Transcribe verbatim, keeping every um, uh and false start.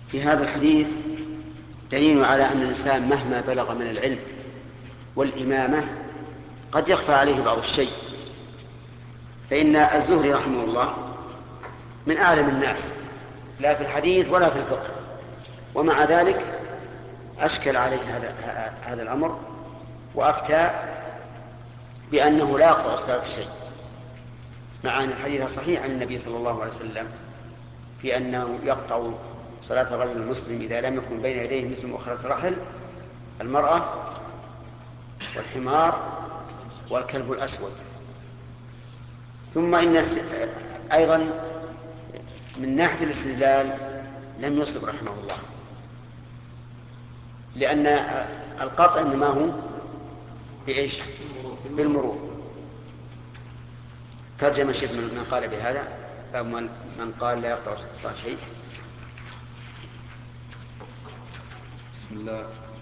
في هذا الحديث دليل على أن الإنسان مهما بلغ من العلم والإمامة قد يخفى عليه بعض الشيء. فإن الزهري رحمه الله من أعلم الناس لا في الحديث ولا في الفقه، ومع ذلك أشكل عليه هذا هذا الأمر وأفتى بأنه لا يقطع الصلاة شيء، مع أن الحديث صحيح عن النبي صلى الله عليه وسلم في أنه يقطع صلاة الرجل المسلم إذا لم يكن بين يديه مثل مؤخرة رحل المرأة والحمار والكلب الأسود. ثم إن أيضا من ناحية الاستدلال لم يصب رحمه الله، لأن القطع إنما هو بإيش؟ بالمرور. ترجم شيخ من قال بهذا، فمن قال لا يقطع الصلاة شيء. بسم الله